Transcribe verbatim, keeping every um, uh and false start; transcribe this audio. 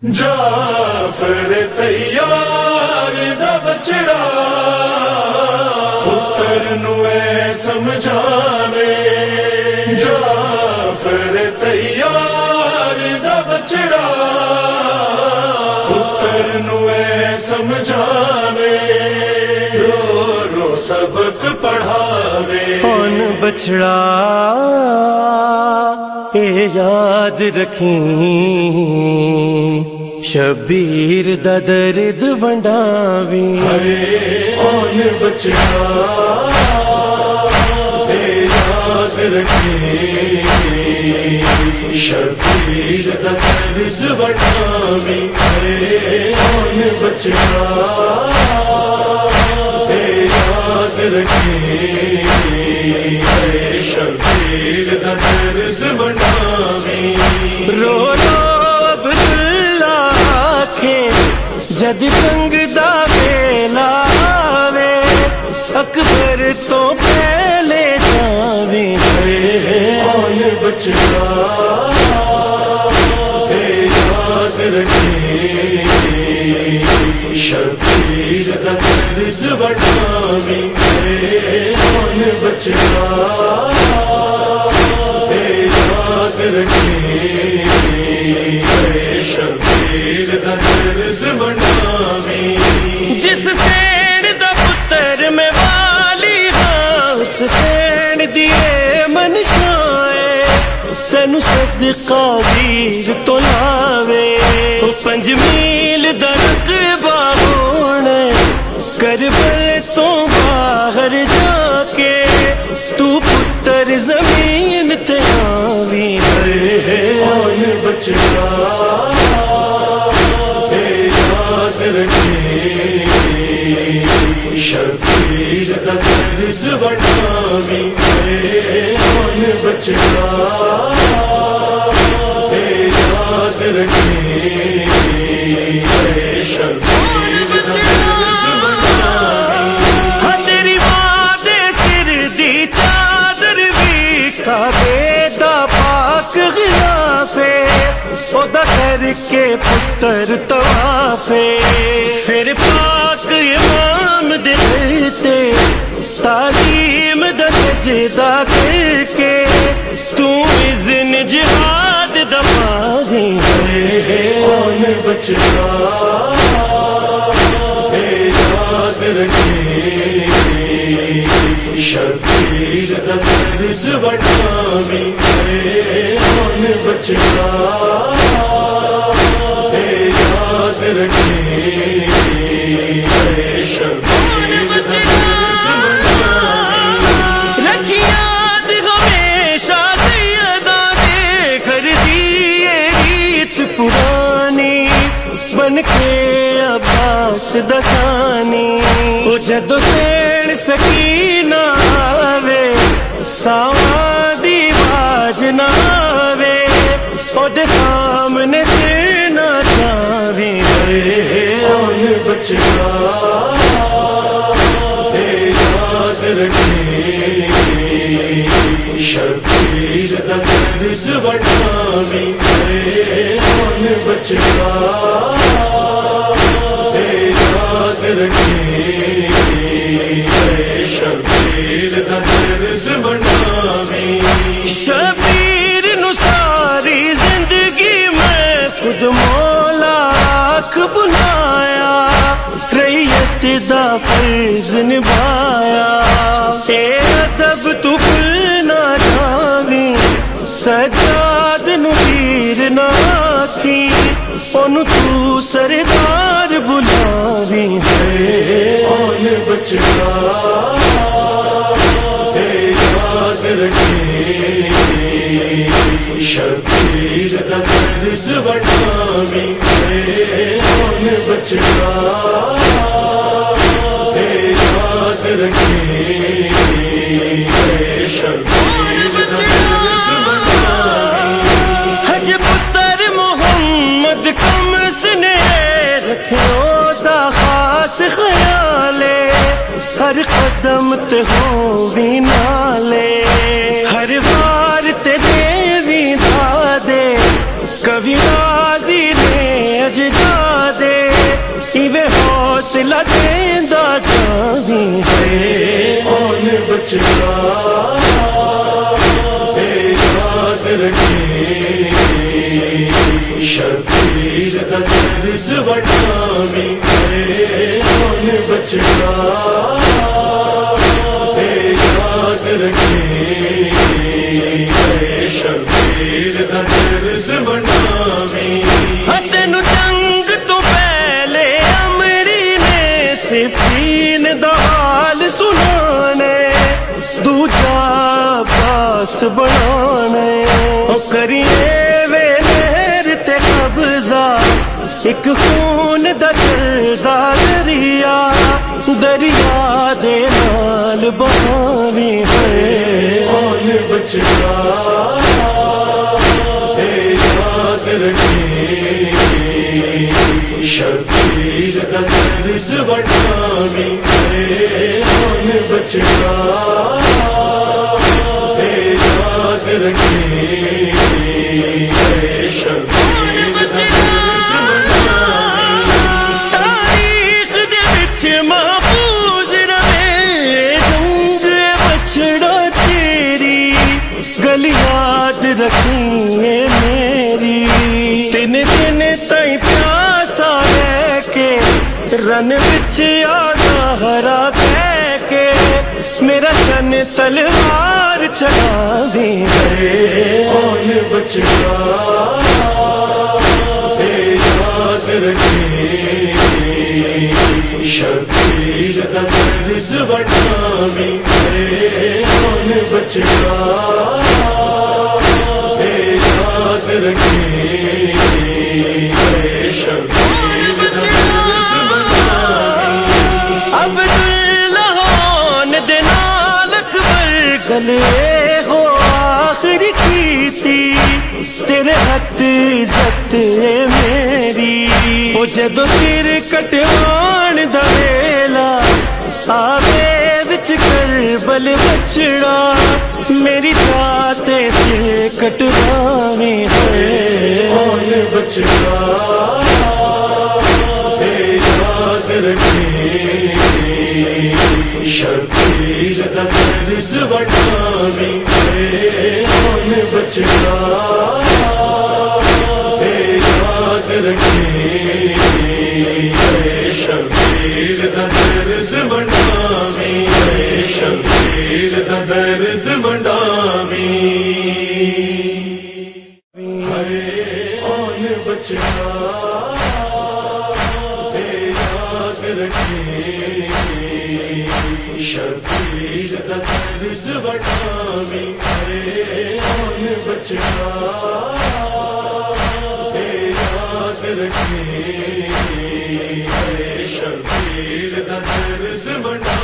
جعفر تیار دا بچڑا پتر نو اے سمجھاوے، جعفر تیار دا بچڑا پتر نو اے سمجھاوے، رو رو سبق پڑھاوے۔ کون بچڑا اے یاد رکھیں، شبیر دا درد ونڈاویں۔ کون بچڑا اے یاد رکھیں، شبیر دا درد ونڈاویں۔ کون بچڑا اے یاد رکھیں، شبیر دا درد ونڈاویں۔ رو رو عبداللہ آکھیں جد جنگ دا ویلا آوے، اکبر تو پہلے جاویں۔ کون بچڑا اے یاد رکھیں، شبیر دا درد ونڈاویں۔ کون بچڑا اے یاد رکھیں، شبیر دا درد ونڈاویں۔ جس سین دا پتر میں والی ہاں، اس سین دیے منشائے، تینو صدقہ ویر تو لاوے۔ او پنج میل دا رقبہ ہونے، کربل تو باہر جا کے تو پتر زمین تے آویں۔ کون بچڑا اے یاد رکھیں، شبیر دا درد ونڈاویں۔ کون بچڑا اے یاد رکھیں، شبیر دا درد ونڈاویں۔ ہاں تیری ماں دے سر دی چادر بھی کعبے دا پاک غلافے، او دا کر کے پتر طوافے۔ پھر پاک امام دے کرتے تعظیم دا سجدہ کر کے تو اذن جہاد دا مانگیں۔ کون بچڑا اے یاد رکھیں، شبیر دا درد ونڈاویں۔ کون بچڑا اے یاد رکھیں، شبیر دا درد ونڈاویں۔ رکھی یاد ہمیشہ سیداں دے گھر دی یہ ریت پرانی، بن کے عباس دسانی۔ او جدو سین سکینہ آوے، ساواں دی باج نہ آوے، او دے سامنے سر نہ چاویں۔ کون بچڑا اے یاد رکھیں، شبیر دا درد ونڈاویں۔ کون بچڑا اے یاد رکھیں، شبیر دا درد ونڈاویں۔ شبیر نو ساری زندگی میں خود مولا آکھ بنایا، ریت دا فرض نبھایا۔ اے ادب تو بھول نہ جاویں، سجاد نو ویر نہ آکھیں، اونوں تو سردار بلاویں۔ کون بچڑا اے یاد رکھیں، شبیر دا درد ونڈاویں۔ کون بچڑا اے یاد رکھیں، شبیر دا درد ونڈاویں۔ حج پتر محمد کمس نے رکھیو دا خاص خیالے، ہر قدم تے ہوویں نالے، ہر وار تے دیویں دادے، کبھی راضی نے اج بچڑا یاد رکھیں شبیر دا درد وڈامی کون بچڑا یاد رکھیں شبیر دا درد وڈامی تینو جنگ تو پہلے امری نے صفین دا حال سنانے دوجا باس بنانے او کریے وے نہر تے قبضہ ایک خون دا چلدا دریا دریا دے نال بہاوی ہے کون بچڑا یاد رکھیں شبیر دا درد وڈامی کون بچڑا یاد رکھیں شبیر دا درد وڈامی تاریخ دے وچ محفوظ رہے جنگ بچڑا تیری گل یاد رکھیں میری تین دن تائیں پیاسا رہ کے رن وچ آگا ہرا کہہ کے میرا تن تلوار چلا دے کون بچڑا یاد رکھیں شبیر دا درد وڈامی کون بچڑا یاد رکھیں شبیر دا درد وڈامی عبداللہان دے نال اکبر گلے ہو آخری کیتی تیرے حد عزت میری او جدو سر کٹوان دا ویلا آوے وچ کربل بچڑا میری ذاتے سر کٹوانی ہے کون بچڑا یاد رکھیں شبیر دا درد وڈامی کون بچڑا یاد رکھیں شبیر دا درد وڈامی شبیر دا درد وڈامی کون بچڑا یاد رکھیں شبیر دا درد وڈامی کون بچڑا یاد رکھیں شبیر دا درد وڈامی